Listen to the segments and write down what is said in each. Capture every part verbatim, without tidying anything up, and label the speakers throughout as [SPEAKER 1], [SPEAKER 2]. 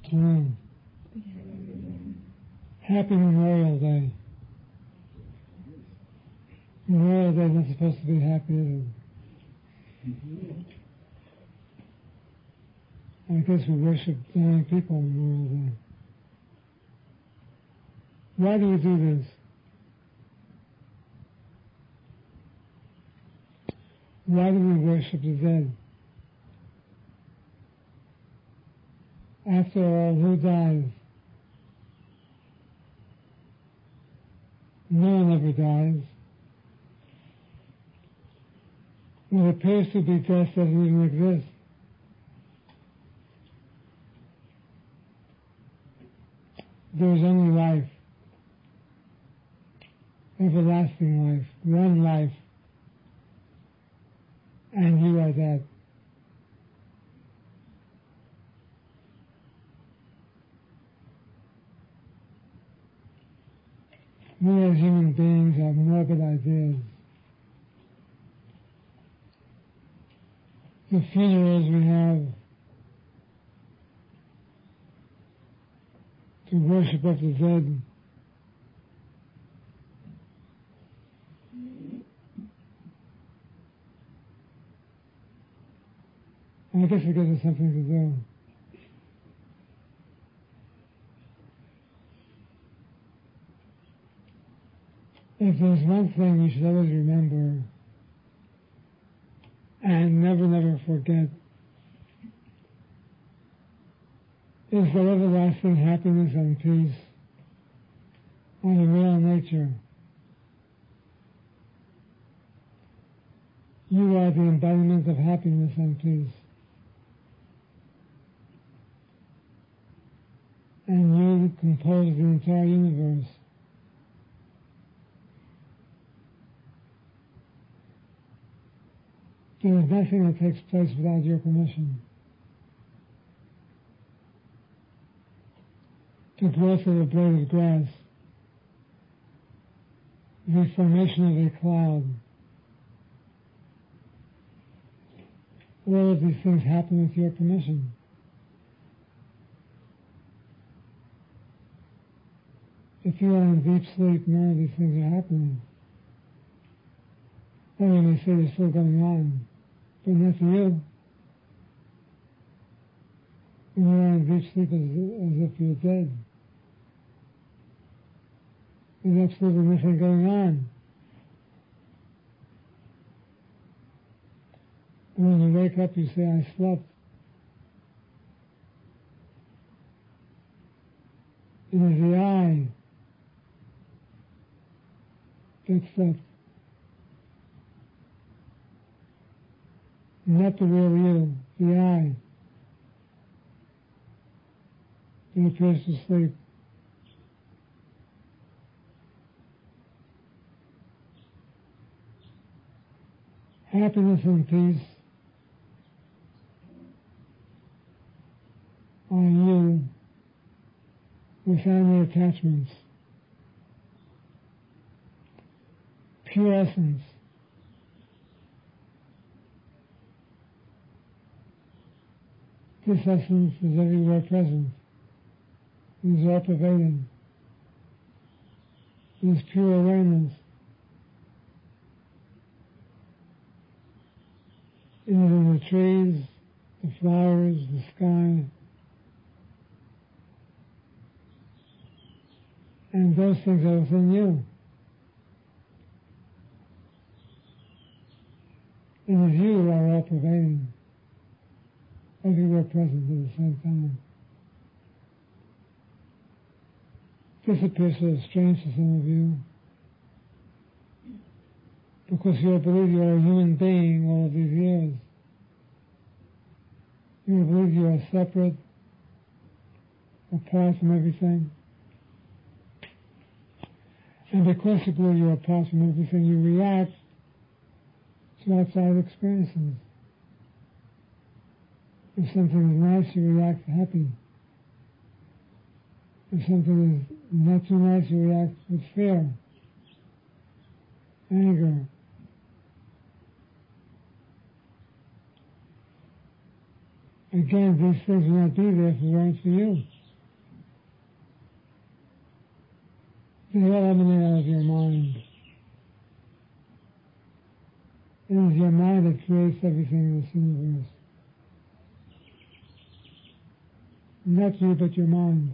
[SPEAKER 1] Mm. Happy Memorial Day. Memorial Day is not supposed to be happy, is it? I guess we worship dying people on Memorial Day. Why do we do this? Why do we worship the dead? After all, who dies? No one ever dies. What appears to be death doesn't even exist. There is only life. Everlasting life. One life. And you are that. We as human beings have morbid ideas. The funerals we have to worship of the dead I guess it gives us something to do. If there's one thing you should always remember and never, never forget, is that everlasting happiness and peace are the real nature. You are the embodiment of happiness and peace. And you compose the entire universe. There is nothing that takes place without your permission. The growth of a blade of grass, the formation of a cloud, all of these things happen with your permission. If you are in deep sleep, none of these things are happening. Or you may say they're still going on, but not to you. When you are in deep sleep, as, as if you're dead. There's absolutely nothing going on. And when you wake up, you say, I slept. It is the I that slept. Not the real you, the I that appears to sleep. Happiness and peace are you without any attachments. Pure essence. This essence is everywhere present. It is all pervading. It is pure awareness. It is in the trees, the flowers, the sky. And those things are within you. It is you who are all pervading, everywhere present at the same time. This appears sort of strange to some of you, because you believe you are a human being all of these years. You believe you are separate, apart from everything. And because you believe you are apart from everything, you react to outside experiences. If something is nice, you react happy. If something is not too nice, you react with fear, anger. Again, these things will not be there if it weren't for you. They all emanate out of your mind. It is your mind that creates everything in this universe. Not you, but your mind.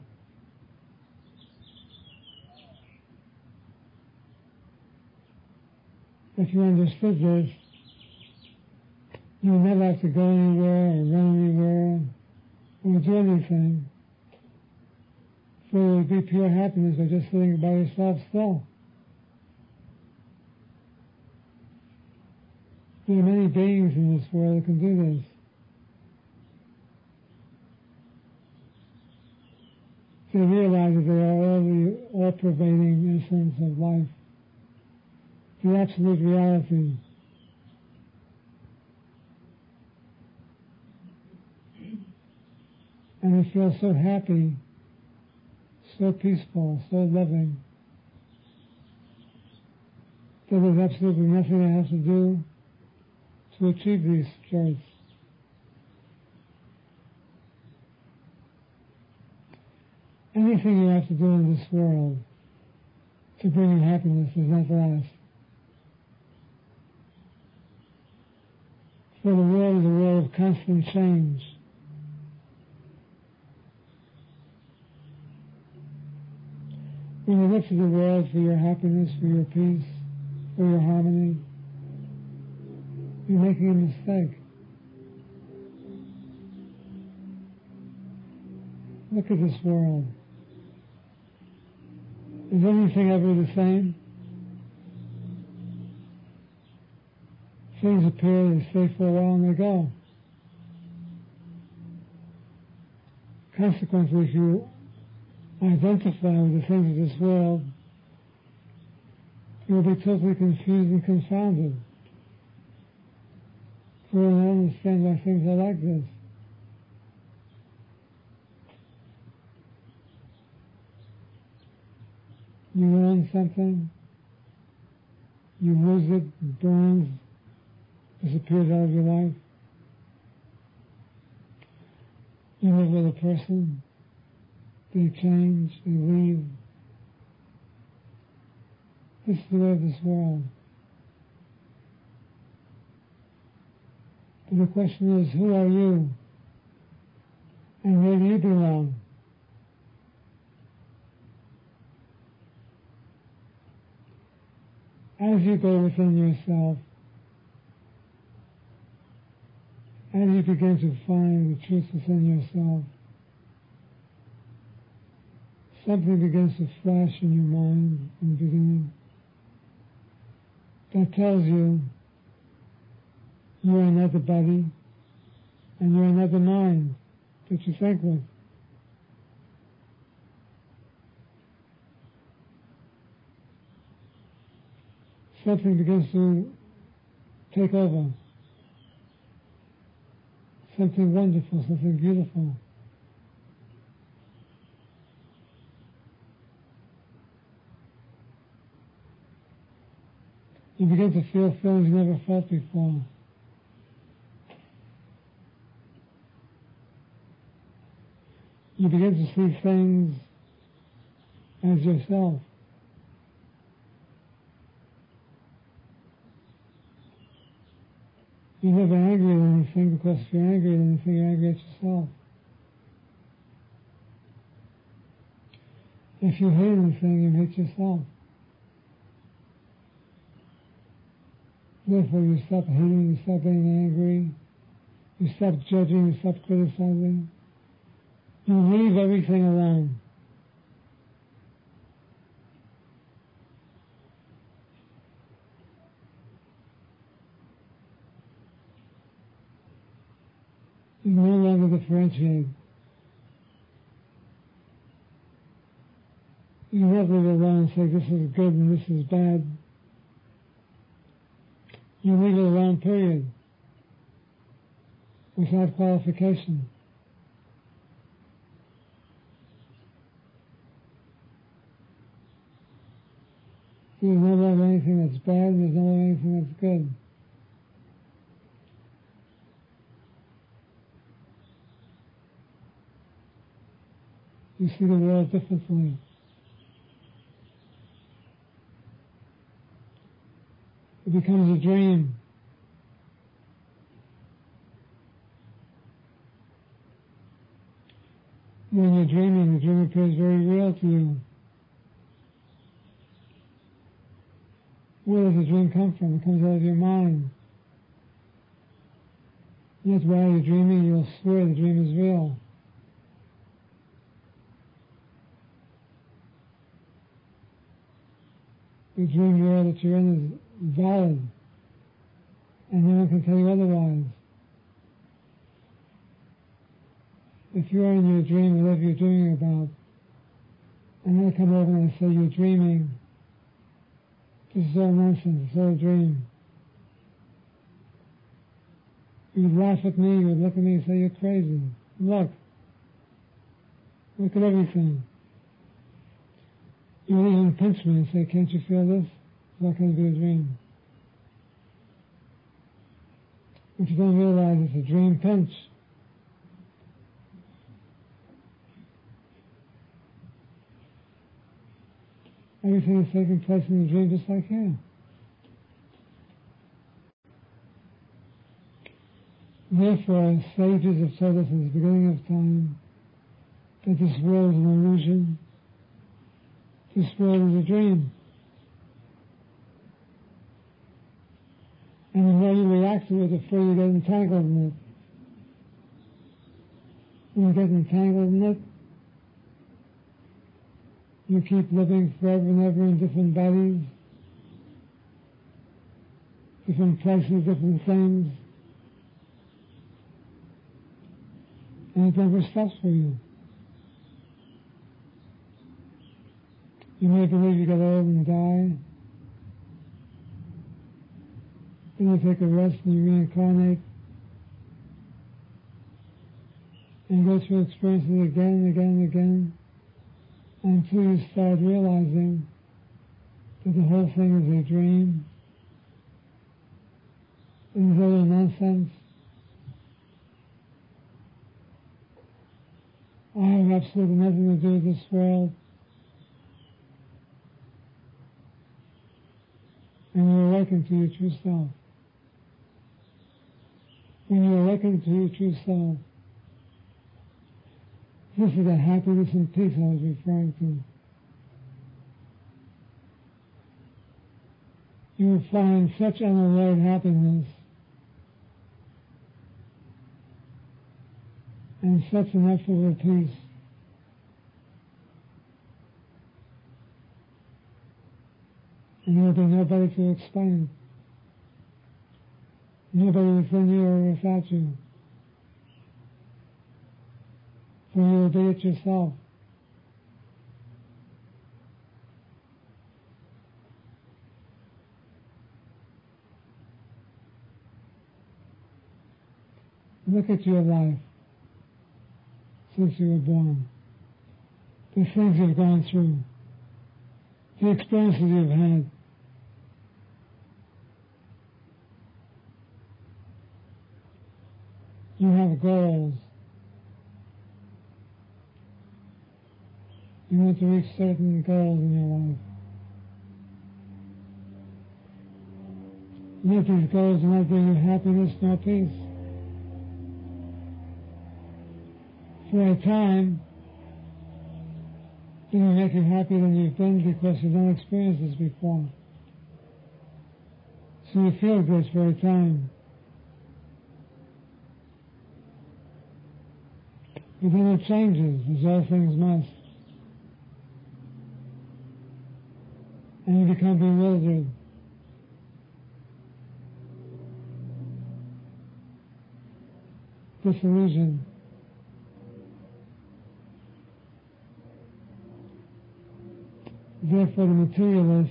[SPEAKER 1] If you understood this, you would never have to go anywhere or run anywhere or do anything. So it would be pure happiness by just sitting by yourself still. There are many beings in this world that can do this. They realize that they are all the all-pervading essence of life, the absolute reality. And they feel so happy, so peaceful, so loving, that there's absolutely nothing they have to do to achieve these traits. Anything you have to do in this world to bring you happiness does not last. For the world is a world of constant change. When you look to the world for your happiness, for your peace, for your harmony, you're making a mistake. Look at this world. Is anything ever the same? Things appear, they stay for a while, and they go. Consequently, if you identify with the things of this world, you'll be totally confused and confounded. You will not understand why things are like this. You learn something, you lose it, it burns, disappears out of your life. You live with a person, they change, they leave. This is the way of this world. But the question is, who are you? And where do you belong? As you go within yourself, as you begin to find the truth within yourself, something begins to flash in your mind in the beginning that tells you you're another body and you're another mind that you think with. Something begins to take over. Something wonderful, something beautiful. You begin to feel feelings you never felt before. You begin to see things as yourself. You're never angry at anything, because if you're angry at anything, you're angry at yourself. If you hate anything, you hate yourself. Therefore, you stop hating, you stop being angry, you stop judging, you stop criticizing. You leave everything alone. You no longer differentiate. You never live alone and say this is good and this is bad. You leave it alone, period. Without qualification. There's no longer anything that's bad, and there's no longer anything that's good. You see the world differently. becomes a dream. When you're dreaming, the dream appears very real to you. Where does the dream come from? It comes out of your mind. Yet while you're dreaming, you'll swear the dream is real. The dream world that you're in is valid, and no one can tell you otherwise. If you're in your dream, whatever you're dreaming about, and they come over and they say you're dreaming, this is all nonsense, it's all a dream. You would laugh at me, you would look at me and say you're crazy. Look. Look at everything. You would even pinch me and say, can't you feel this? It's not going to be a dream. But you don't realize it's a dream pinch. Everything is taking place in the dream just like here. Therefore, sages have told us in the beginning of time that this world is an illusion. This world is a dream. And the more you react to it, the further you get entangled in it. When you get entangled in it, you keep living forever and ever in different bodies, different places, different things. And it never stops for you. You may believe you get old and die. Then you take a rest and you reincarnate. And go through experiences again and again and again until you start realizing that the whole thing is a dream. It is all nonsense. I have absolutely nothing to do with this world. And you awaken to your true self. When you awaken to your true self, this is the happiness and peace I was referring to. You will find such unalloyed happiness and such an ineffable peace. And there will be nobody to explain. Nobody within you or without you. For you will be it yourself. Look at your life since you were born. The things you've gone through. The experiences you've had. You have goals. You want to reach certain goals in your life. Yet these goals do not bring you happiness nor peace. For a time, they will make you happier than you've been because you've not experienced this before. So you feel good for a time. But then it changes, as all things must. And you become bewildered. Disillusioned. Therefore, the materialist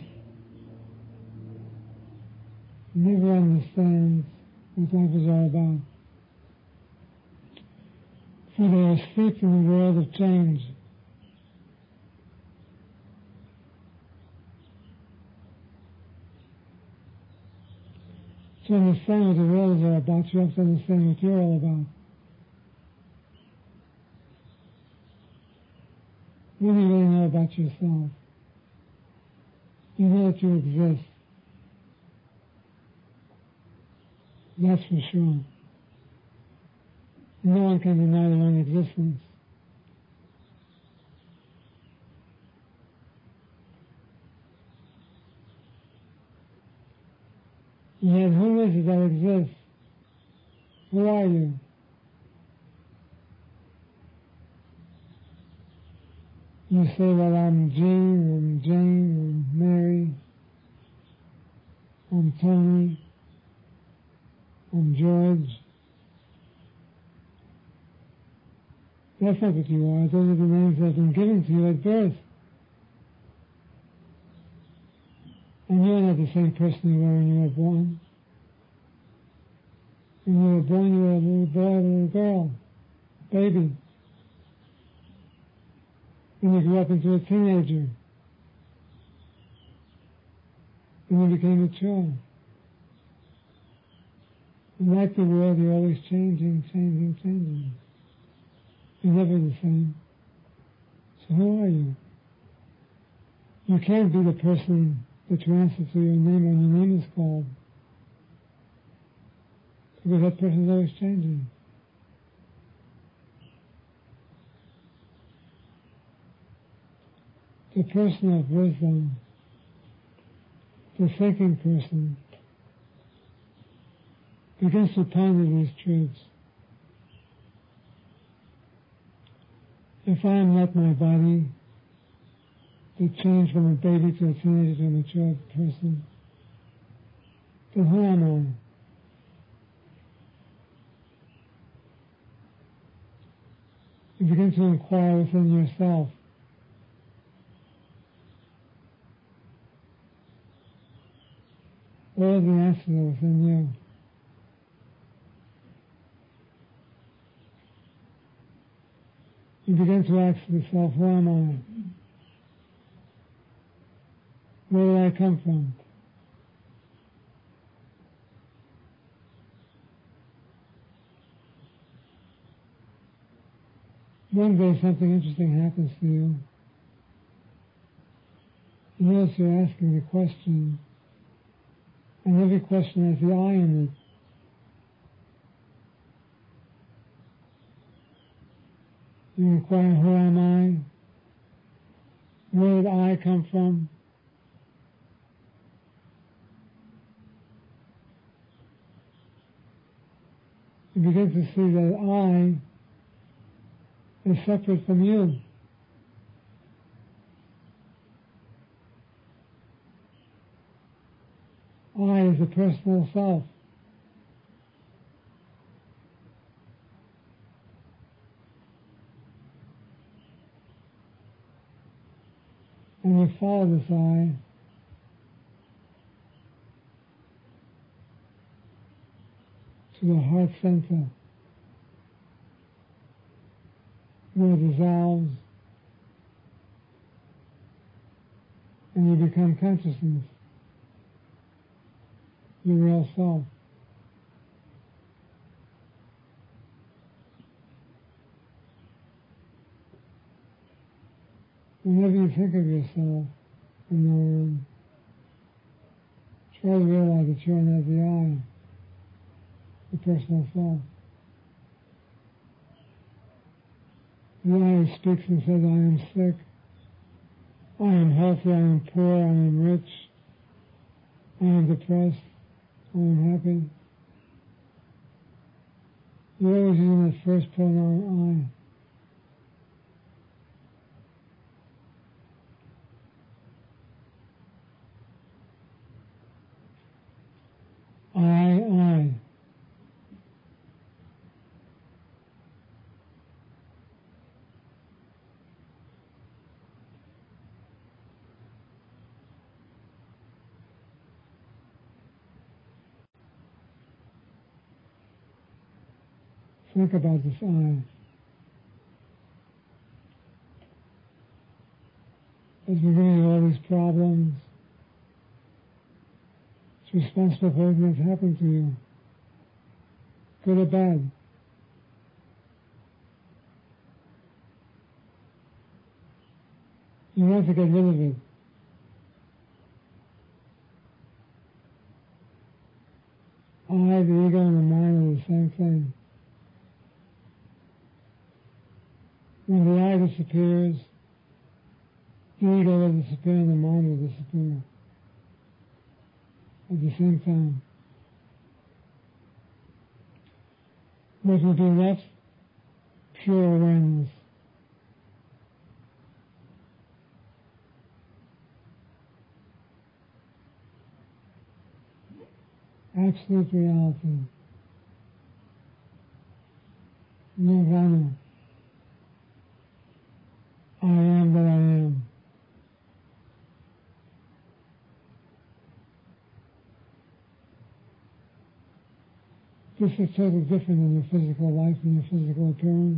[SPEAKER 1] never understands what life is all about. For they are steeped in the world of change. To understand what the world is all about, you have to understand what you're all about. What do you really know about yourself? You know that you exist. That's for sure. No one can deny their own existence. Yet who is it that exists? Who are you? You say, well, I'm Jean, I'm Jane, I'm Mary, I'm Tony, I'm George. That's not what you are. Those are the names that have been given to you at birth. And you're not the same person you were when you were born. When you were born, you were a little boy, a little girl, baby. Then you grew up into a teenager. Then you became mature. And like the world, you're always changing, changing, changing. You're never the same. So who are you? You can't be the person that you answer to your name when your name is called. Because that person is always changing. The person of wisdom, the thinking person, begins to ponder these truths. If I am not my body, that change from a baby to a teenager to a mature person, then who am I? You begin to inquire within yourself. All the answers are within you. You begin to ask yourself, who am I? Where did I come from? One day something interesting happens to you. You notice you're asking the question, and every question has the I in it. You inquire, who am I? Where did I come from? You begin to see that I is separate from you. I is a personal self. And you follow this I to the heart center, where it dissolves, and you become consciousness, your real self. Whenever you think of yourself from now on, try to realize that you're not the I, the personal self. The I speaks and says, I am sick, I am healthy, I am poor, I am rich, I am depressed, I am happy. You're always using that first pronoun, I. I, I. Think about this I. As we're getting all these problems, it's responsible for everything that's happened to you, good or bad. You want to get rid of it. I, the ego, and the mind are the same thing. When the I disappears, the ego will disappear and the mind will disappear at the same time. What will be left? Pure awareness. Absolute reality. Nirvana. I am that I am. This is totally different than your physical life and your physical appearance.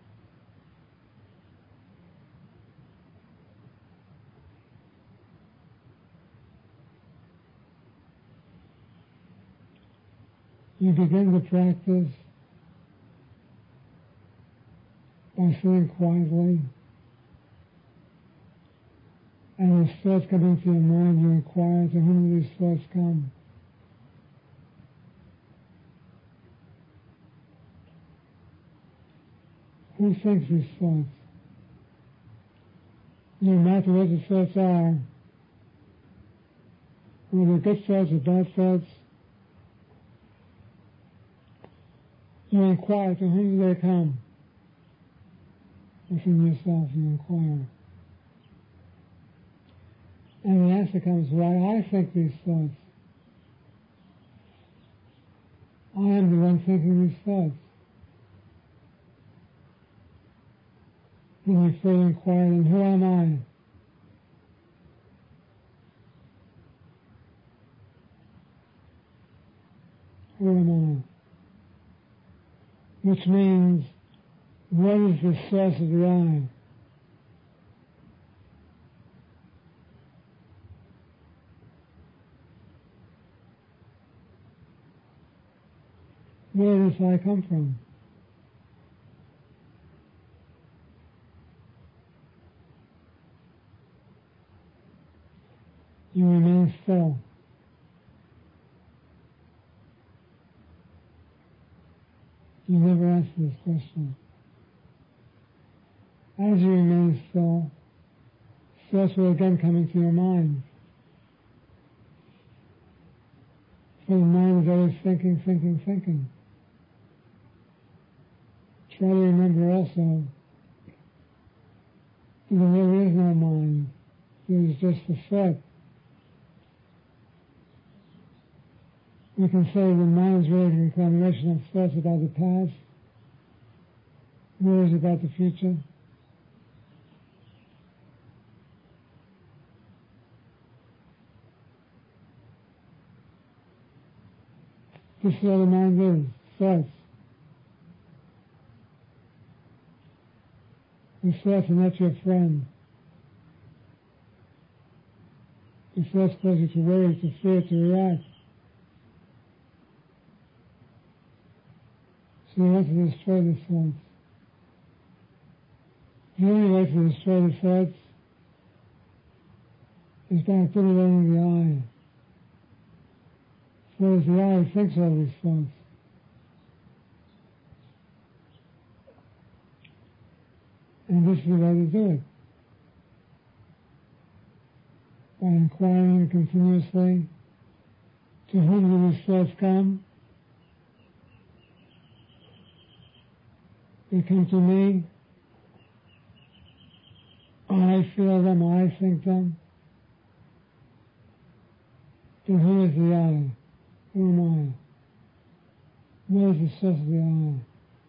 [SPEAKER 1] You begin to practice by sitting quietly, and as thoughts come into your mind, you inquire to whom these thoughts come. Who thinks these thoughts? No matter what the thoughts are, whether good thoughts or bad thoughts, you inquire to whom do they come. Within yourself, you inquire. And the answer comes, why I think these thoughts. I am the one thinking these thoughts. Then you further inquire, and who am I? Who am I? Which means, what is the source of the I? Where does I come from? You remain still. You never answer this question. As you remain still, thoughts will again come into your mind. For the mind is always thinking, thinking, thinking. Try to remember also that there really is no mind. There is just a thought. We can say the mind is really a combination of thoughts about the past, worries about the future. This is all the mind is, thoughts. The thoughts are not your friend. The thoughts cause you to worry, to fear, to react. So you want to destroy the thoughts. The only way to destroy the thoughts is by obliterating the I. So it's the I who thinks all these thoughts. And this is the way to do it. By inquiring continuously, to whom do these thoughts come? They come to me. I feel them, I think them. Then who is the I? Who am I? Where is the source of the I?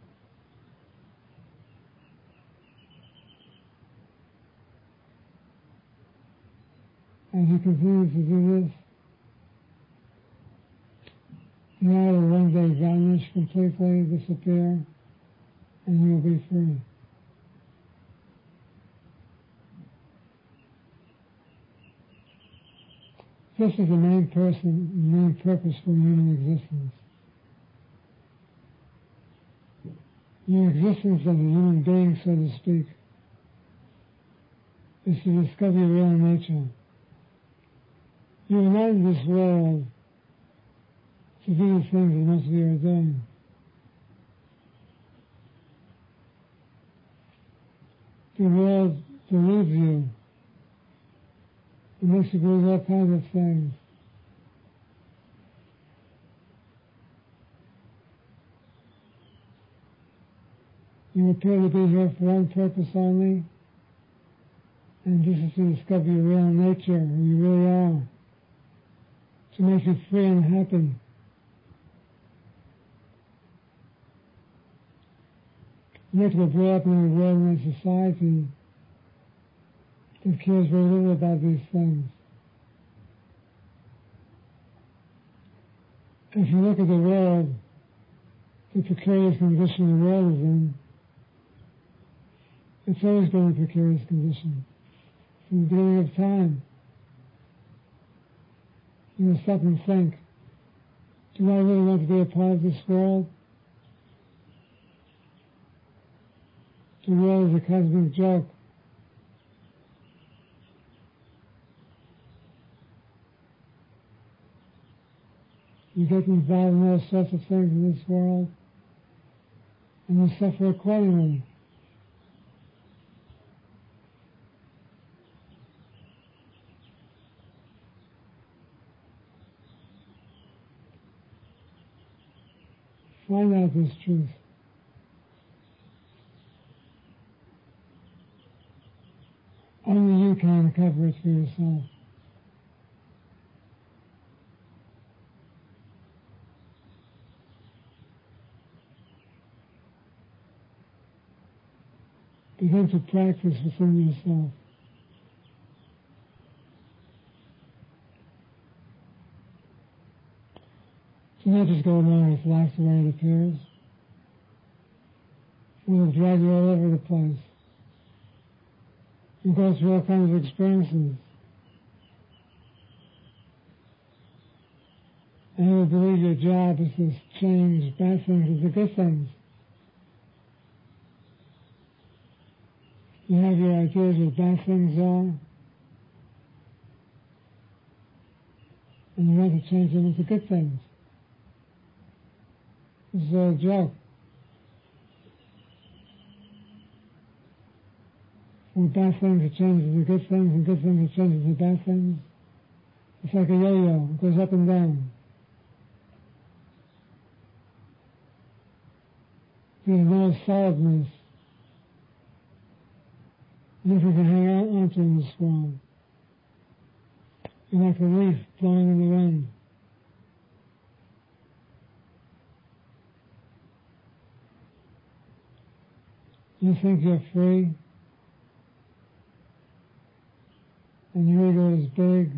[SPEAKER 1] As you continue to do this, the I will one day vanish completely, disappear, and you will be free. This is the main person, main purpose for human existence. Your existence as a human being, so to speak, is to discover your real nature. You are not in this world to do the things that most of you are doing. The world deludes you. It makes you believe all kinds of things. You appear to be here for one purpose only, and this is to discover your real nature, who you really are, to make you free and happy. You have to grow up in a world and a society that cares very little about these things. If you look at the world, the precarious condition the world is in, it's always been a precarious condition. From the beginning of time, you will stop and think, do I really want to be a part of this world? The world is a cosmic joke. You get involved in all sorts of things in this world, and you suffer accordingly. Find out this truth. Only you can uncover it for yourself. Begin to practice within yourself. Do not just go along with life the way it appears. It will drag you all over the place. You go through all kinds of experiences. And you will believe your job is to change bad things into good things. You have your ideas of what bad things are, and you want to change them into good things. This is all a joke. From bad things it changes into good things, and good things it changes into bad things. It's like a yo-yo, it goes up and down. There's no solidness. Nothing can hang on onto in this world. You're like a leaf blowing in the wind. You think you're free, and your ego is big,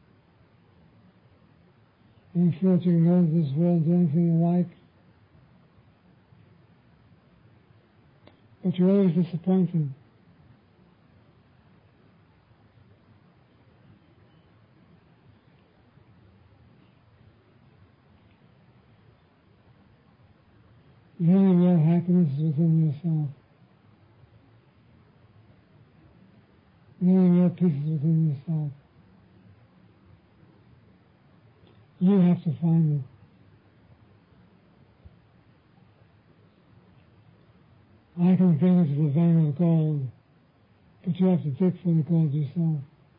[SPEAKER 1] and you feel that you can go into this world and do anything you like, but you're always disappointed. The only real happiness is within yourself. The only real peace is within yourself. You have to find it. I can bring it to the vein of gold, but you have to dig for the gold yourself.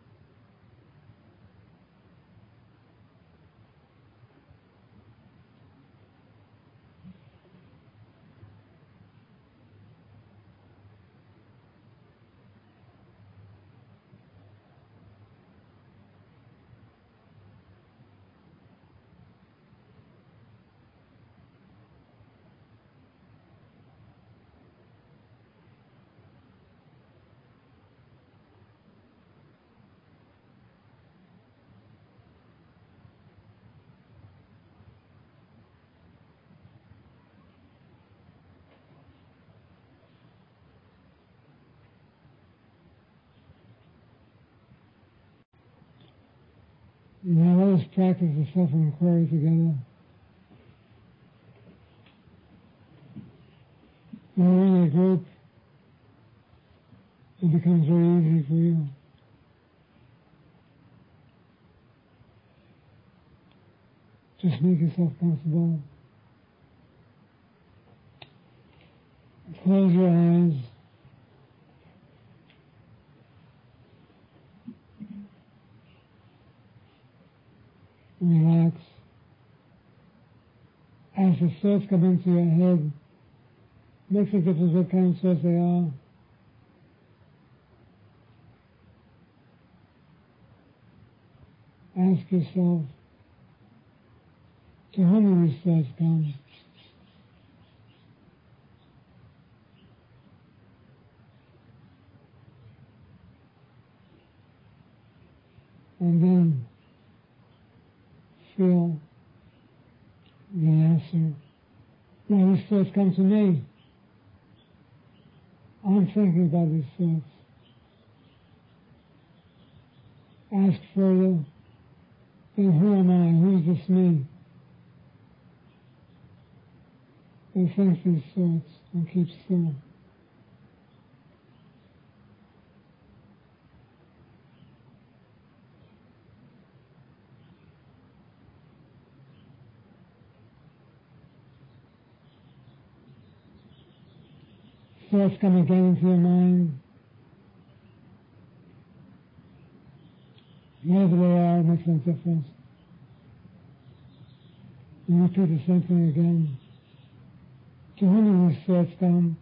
[SPEAKER 1] Now let us practice the self-inquiry together. When we're in a group, it becomes very easy for you. Just make yourself comfortable. Close your eyes. Relax. As the thoughts come into your head, makes a difference what kind of thoughts they are. Ask yourself, to whom do these thoughts come? And then feel the answer. Now these thoughts come to me. I'm thinking about these thoughts. Ask further, then who am I? Who's this me? And think these thoughts and keep still. Thoughts come again into your mind. Whatever they are, it makes no difference. You repeat the same thing again. To whom do these thoughts come?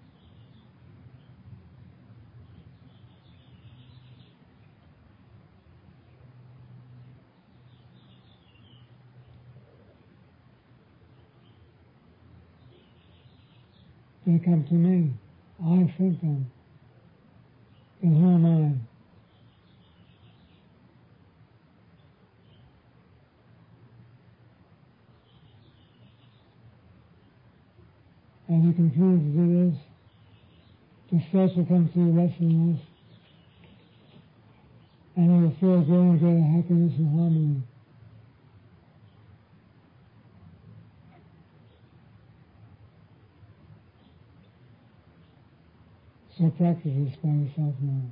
[SPEAKER 1] They come to me. I think them. Then who am I? And you continue to do this, the thoughts will come to you less and less, and you will feel greater and greater happiness and harmony. So practice this by yourself now.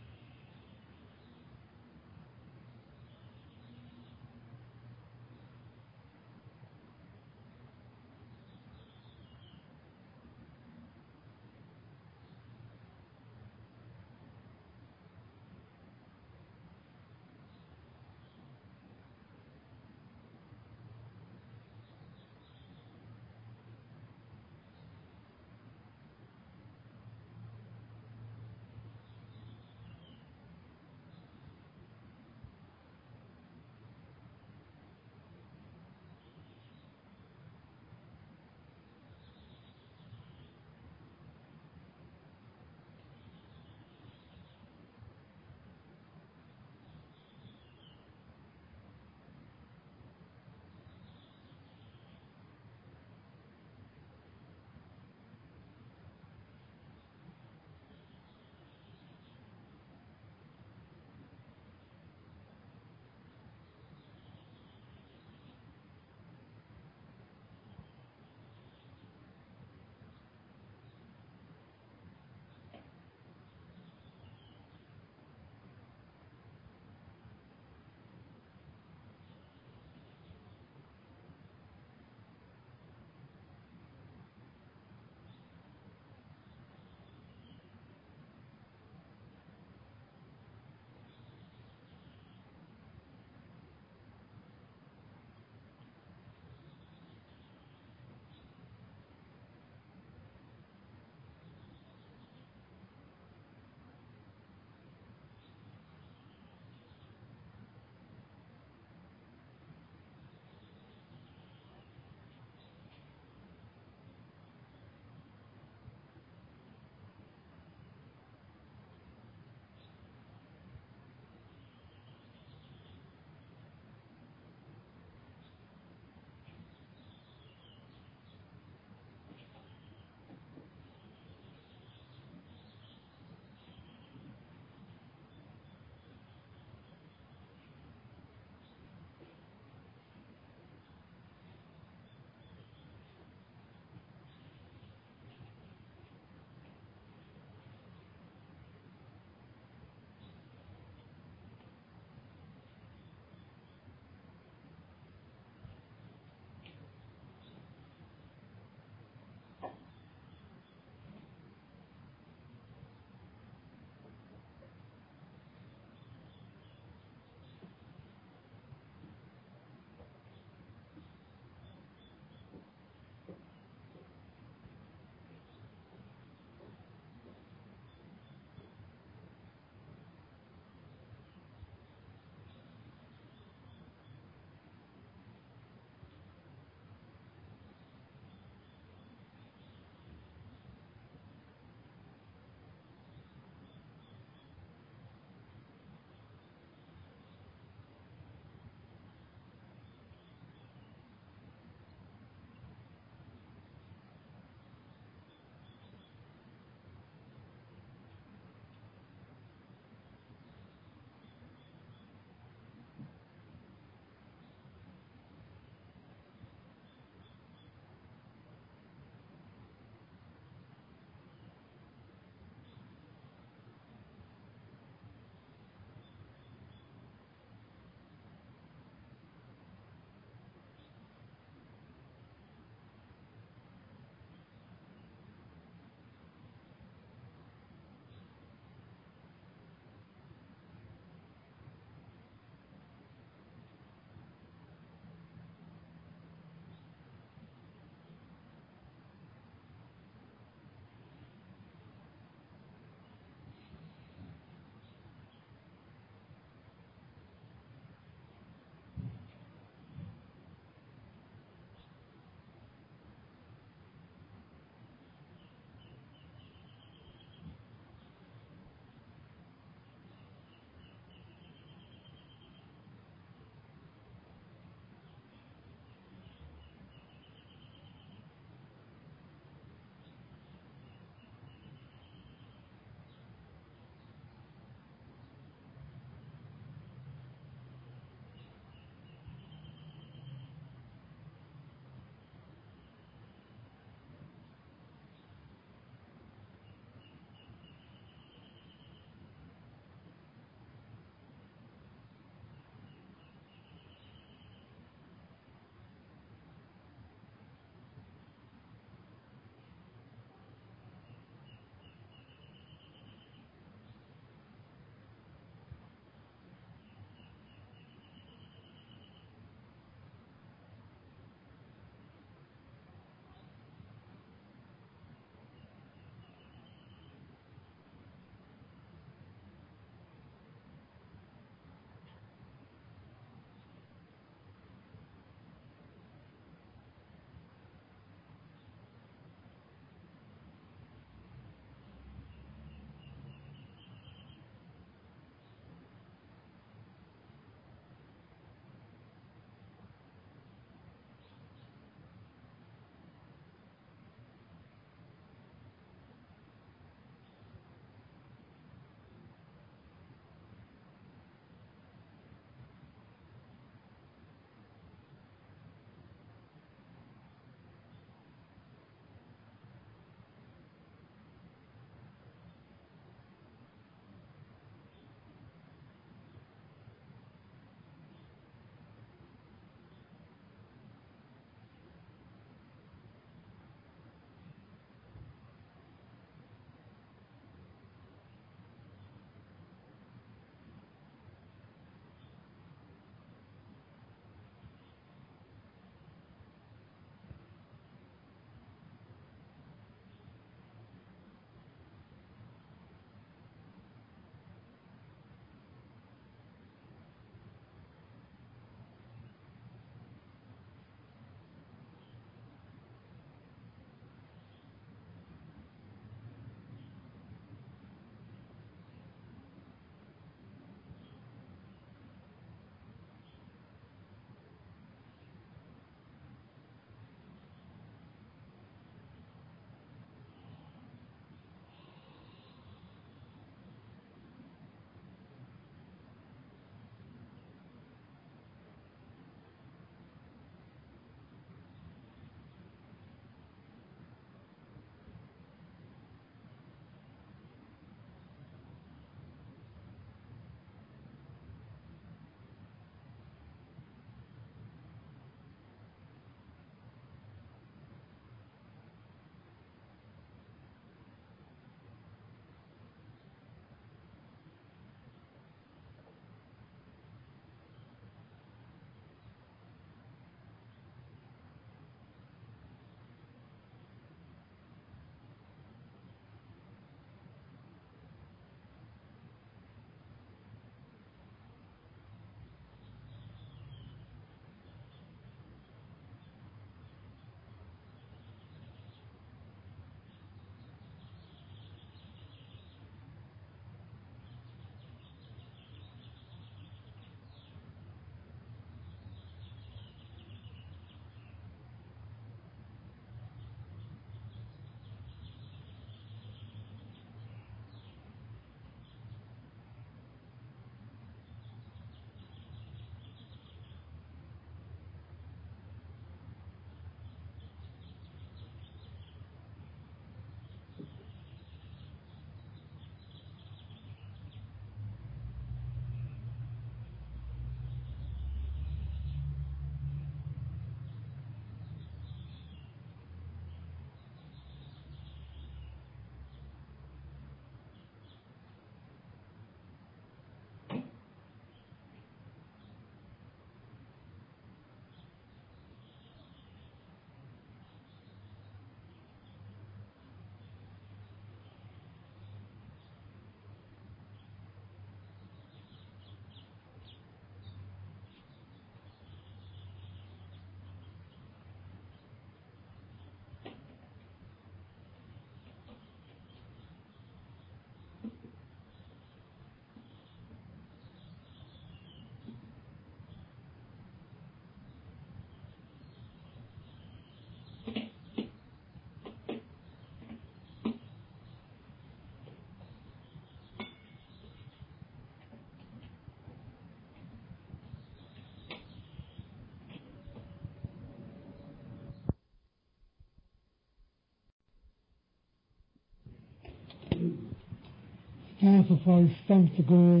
[SPEAKER 1] amplifies stumps the guru.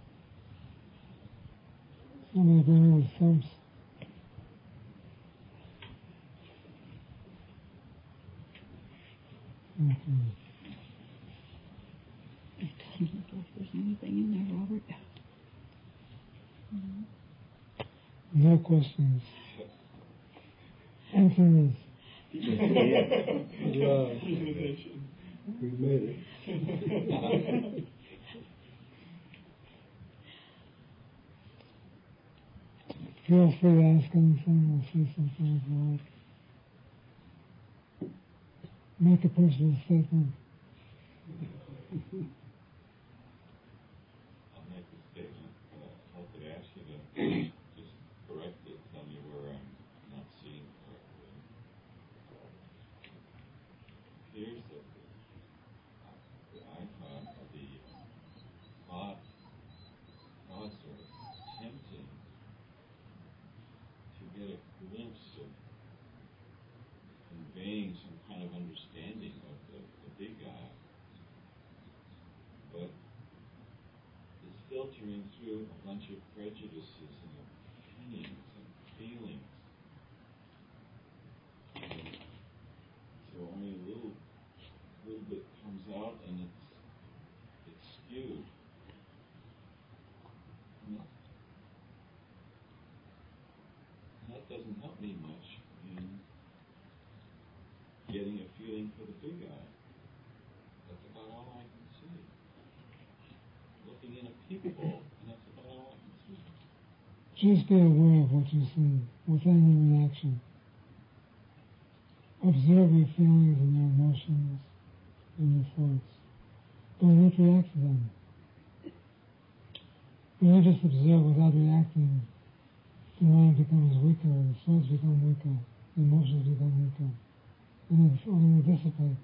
[SPEAKER 1] Some of the guru with stumps. Mm-hmm.
[SPEAKER 2] It doesn't look like there's anything in there, Robert. Mm-hmm.
[SPEAKER 1] No questions. Answers.
[SPEAKER 3] Yeah. We made it.
[SPEAKER 1] Feel free to ask anything or say something if you like. Make a personal statement.
[SPEAKER 4] I'll make a statement. Uh, I'll have to ask you to just correct it, tell me where I'm not seeing correctly. It appears that the, uh, the icon of the thought, thoughts are attempting to get a glimpse of conveying some kind of understanding of the, the big I, but it's filtering through a bunch of prejudices and opinions and feelings. And so only a little, little bit comes out, and it's it's skewed. And that, and that doesn't help me much in getting a feeling for the big eye. That's about all I can see. Looking in a peephole, and that's about all I can see.
[SPEAKER 1] Just be aware of what you see without any reaction. Observe your feelings and your emotions and your thoughts. Don't react to them. When you just observe without reacting, the mind becomes weaker, the thoughts become weaker, the emotions become weaker, and then it will dissipate.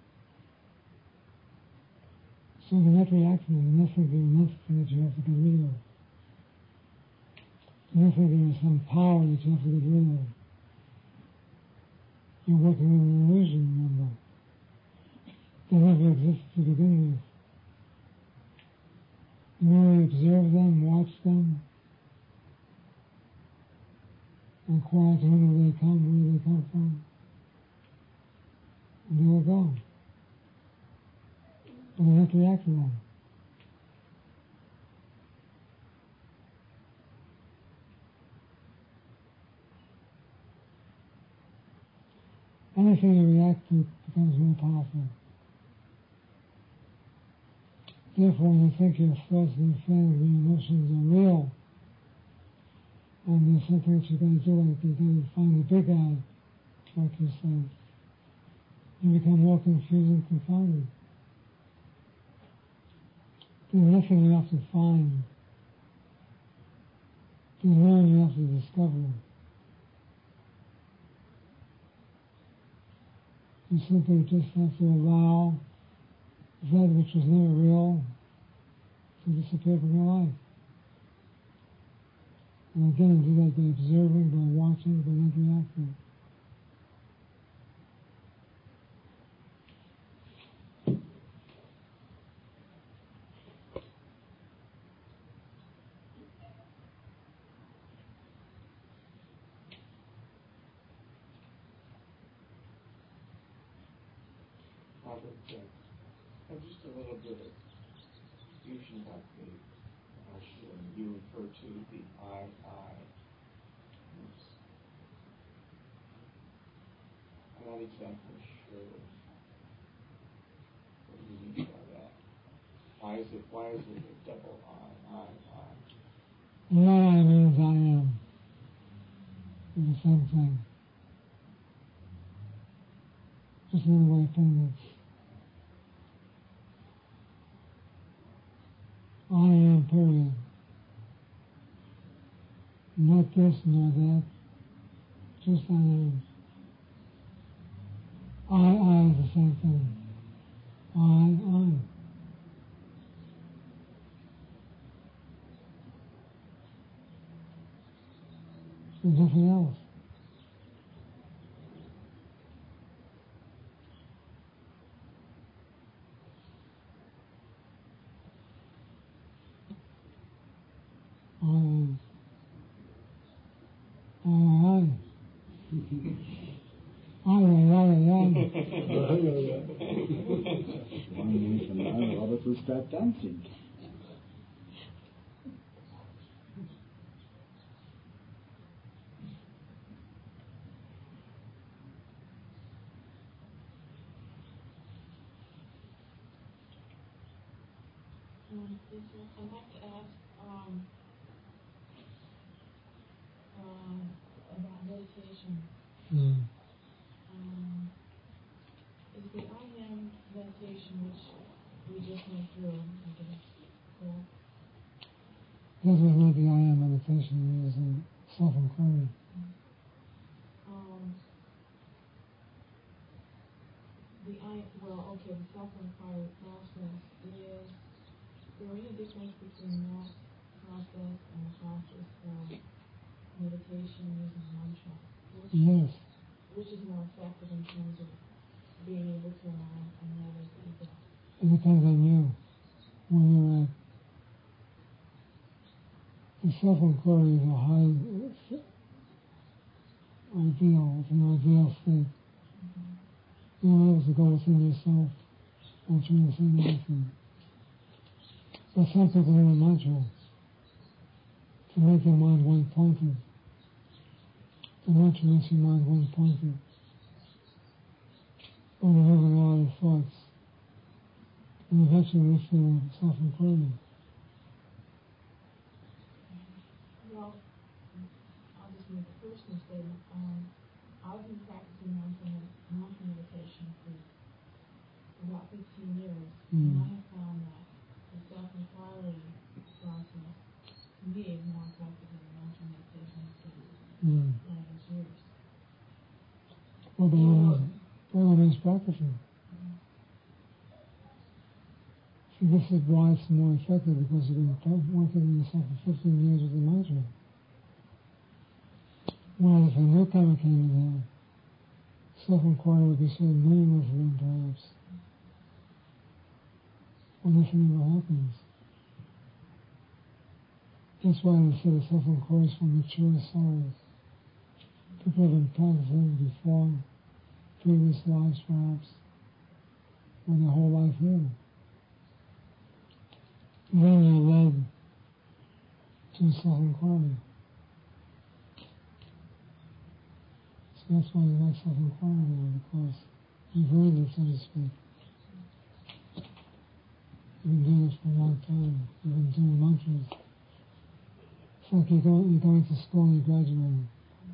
[SPEAKER 1] So you're not reacting, you're not thinking of nothing that you have to get rid of. You're not thinking of some power that you have to get rid of. You're working with an illusion, remember. They never existed to begin with. You only observe them, watch them, inquire to whom they come, where they come from, and they will go. But you have to react to them. Anything you react to becomes more powerful. Therefore, when you think your thoughts and your feelings and your emotions are real, and there's something that you're going to do, like you're going to find the big eye, like you said, you become more confused and confounded. There's nothing you have to find. There's no one you have to discover. You simply just have to allow that which was never real to disappear from your life. And again, do that by observing, by watching, by not reacting.
[SPEAKER 5] Robert, uh, have just a little bit of confusion about the, uh, you refer to the I, I. I'm not exactly sure what you mean by that. Why is it, why is it a double I, I, I?
[SPEAKER 1] What I means I am. It's the same thing. Just another way of putting it. I am, period. Not this, nor that. Just I am. I, I is the same thing. I, I. There's nothing else. Ay, ay, ay, ay, ay.
[SPEAKER 6] One minute from now, Robert will start dancing.
[SPEAKER 2] Um, I'd like to ask um, uh, about meditation.
[SPEAKER 1] Mm.
[SPEAKER 2] Um, is the I am meditation, which we just went through, I guess, correct?
[SPEAKER 1] This is not the I am meditation, it is a self-inquiry.
[SPEAKER 2] Um, the I, well, okay, the self-inquiry process is, is there any difference between that process and the process of meditation using mantra? Which,
[SPEAKER 1] Yes.
[SPEAKER 2] which is more effective in terms of being able to allow another ego?
[SPEAKER 1] It depends on you, where you're at. The self-inquiry is a high ideal, it's an ideal state.
[SPEAKER 2] Mm-hmm.
[SPEAKER 1] You're able to go within yourself and trying to see anything. But some people need a mantra to make their mind one-pointed. The mantra makes your mind one-pointed. When you're moving all the thoughts, and eventually this will self-inquiry.
[SPEAKER 2] Well, I'll just make a personal statement. Um, I've been practicing mantra, mantra meditation for about fifteen years,
[SPEAKER 1] Mm.
[SPEAKER 2] and I have found that the self-inquiry process, to me, is more effective than the mantra meditation for
[SPEAKER 1] Mm.
[SPEAKER 2] all those years.
[SPEAKER 1] Well, by all means, by all means practicing.
[SPEAKER 2] Mm-hmm.
[SPEAKER 1] See, this is why it's more effective, because you've been working on yourself for fifteen years with the mantra. Whereas if a newcomer came in here, self-inquiry would be so meaningless to them, perhaps. Or nothing ever happens. That's why they say the self-inquiry is for mature souls. People have been practicing before, previous lives perhaps, or their whole life here. And then you're led to self-inquiry. So that's why you like self-inquiry now, because you've earned it, so to speak. You've been doing it for a long time. You've been doing mantras. It's like you're going, you're going to school and you're graduating.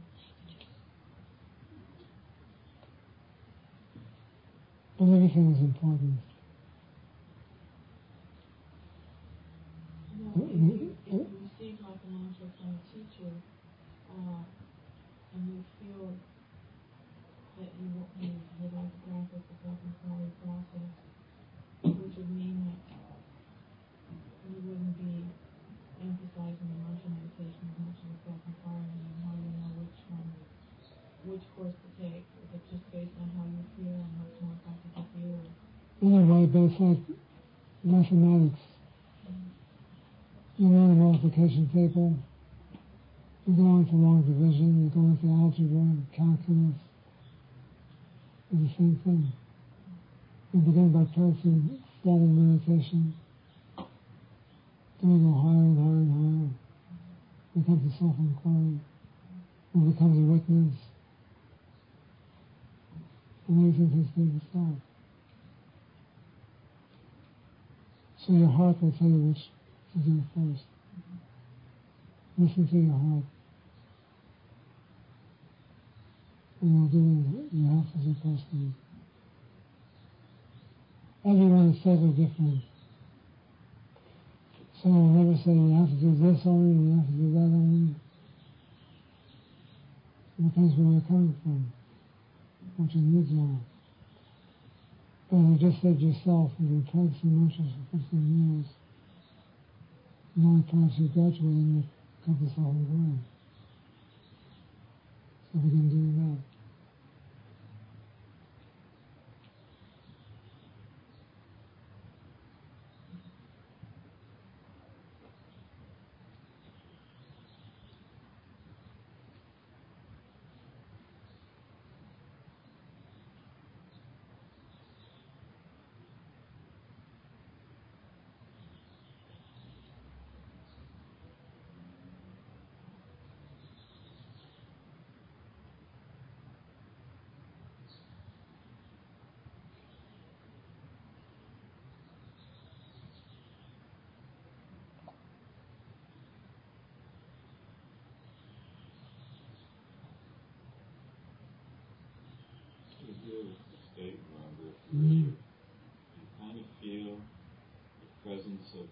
[SPEAKER 1] But everything is important.
[SPEAKER 2] No, if you, if you receive like a mantra from a teacher, uh, and you feel that you, you would like to practice the self-inquiry process, which would mean that you wouldn't be emphasizing the mantra meditation as much as the self-inquiry, and how you know which one, which course to take. Is it just based on how you feel and what's more effective with you? Or?
[SPEAKER 1] In a way, but it's like mathematics. You learn a multiplication table, you go into long division, you go into algebra, calculus. It's the same thing. You begin by practicing formal meditation. Then you go higher and higher and higher. You come to self-inquiry. You become a witness. And everything takes place to start. So your heart will tell you which to do first. Listen to your heart. And you'll do what you have to do personally. Everyone is totally different. So I'll never say you have to do this only, you have to do that only. It depends where you're coming from, what your needs are. But as you just said yourself, you've been practicing mantras for fifteen years. Now perhaps you graduate and you come to self-inquiry. So begin doing that.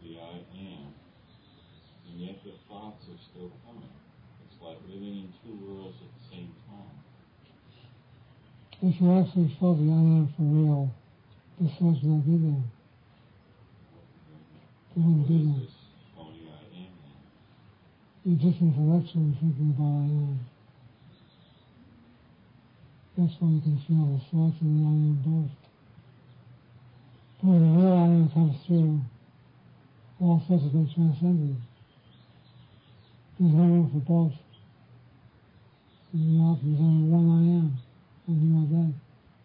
[SPEAKER 4] the I am, and yet the thoughts are still coming. It's like living in two worlds at the same time.
[SPEAKER 1] If you actually felt the I am for real, this thoughts would not be there. They wouldn't be there.
[SPEAKER 4] This phony I am then?
[SPEAKER 1] You're just intellectually thinking about I am. That's why you can feel the thoughts and the I am both. But when the real I am comes through, all thoughts have been transcended. There's no room for both. In reality, there's only one I am, and you are that.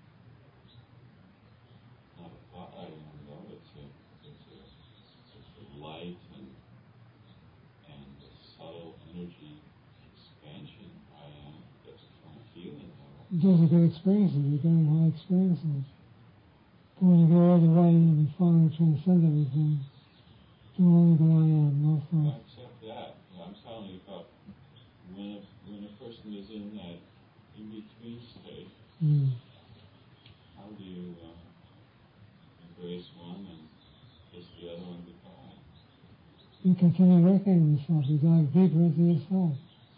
[SPEAKER 4] Not a thought I am, though. It's a, it's a, it's a light and, and a subtle energy expansion I am that's from a feeling level.
[SPEAKER 1] Those are good experiences, you're getting high experiences. But when you go all the way and you finally transcend everything, you only the I am, no
[SPEAKER 4] I
[SPEAKER 1] thought.
[SPEAKER 4] accept that. I'm telling you about when a, when a person is in that in-between state,
[SPEAKER 1] Mm.
[SPEAKER 4] how do you uh, embrace one and kiss the other one goodbye?
[SPEAKER 1] You continue working on yourself, you dive deeper into yourself.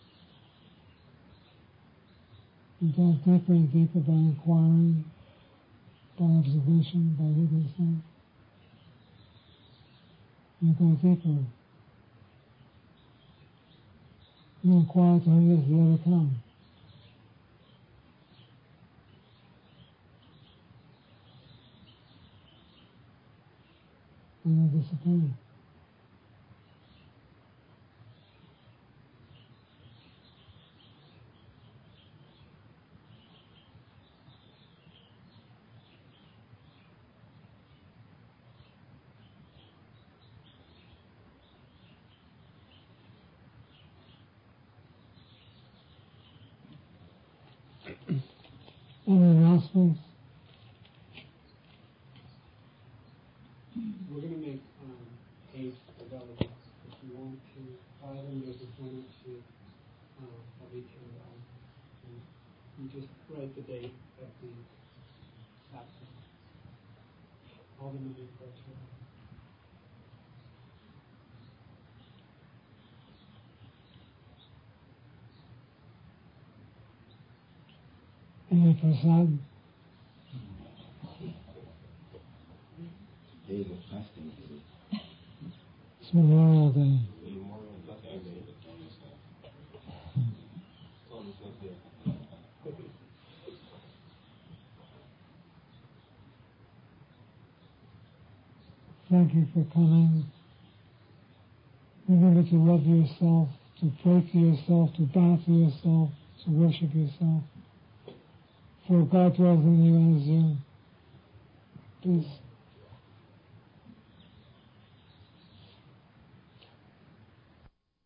[SPEAKER 1] You dive deeper and deeper by inquiring, by observation, by witnessing. You go deeper. You inquire to whom does the other come. And you disappear. Any announcements?
[SPEAKER 3] We're going to make um, aids available. If you want to buy them, there's a limit to um, that we can. Um, you just write the date of the baptism. All the money goes to it.
[SPEAKER 1] Any prasad?
[SPEAKER 6] Days of fasting.
[SPEAKER 1] It's Memorial Day. Thank you for coming. Remember to love yourself, to pray to yourself, to bow to yourself, to worship yourself. For God dwells in you and is you. Peace.